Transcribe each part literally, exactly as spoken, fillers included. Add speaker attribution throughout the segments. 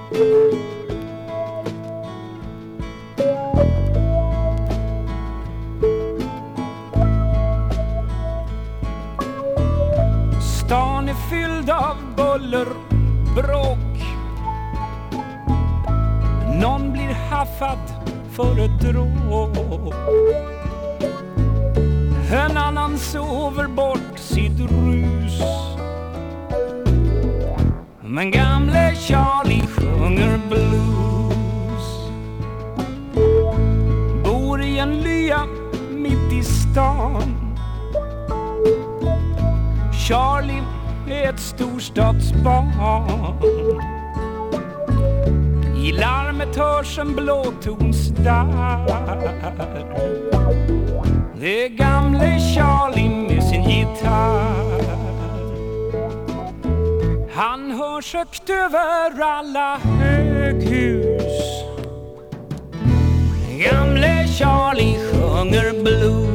Speaker 1: Stan är fylld av buller, bråk. Någon blir haffad för ett dråp. En annan sover bort sitt rus. Men gamle Charlie sjunger blues. Bor i en lya mitt i stan. Charlie är ett storstadsbarn. I larmet hörs en blåtonsdarr. Det är gamle Charlie med sin gitarr. Han hörs högt över alla höghus. Gamle Charlie sjunger blues.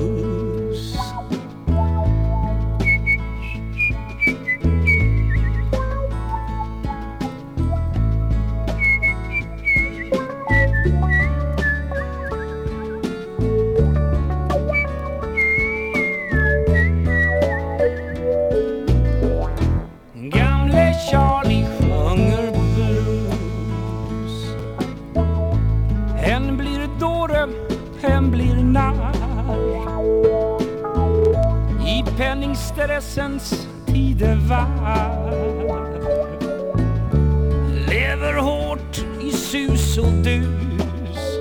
Speaker 1: Charlie sjunger blues. En blir dåre, en blir narr. I penningstressens tidevarv. Lever hårt i sus och dus.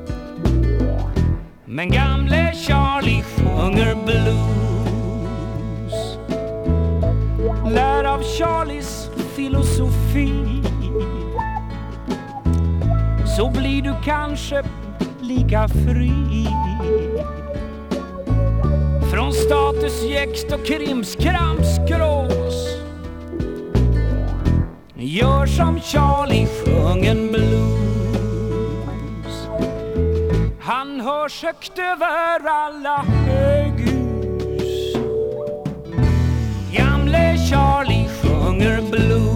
Speaker 1: Men gamle Charlie sjunger blues. Lär av Charlies filosofi, så blir du kanske lika fri. Från statusjäkt och krimskramskrås. Gör som Charlie sjungen blues. Han hörs högt över alla höghus. Gamle Charlie sjunger blues.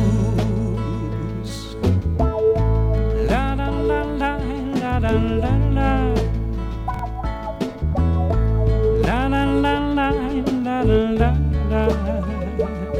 Speaker 1: La la la la la la la la. La la la la la la la.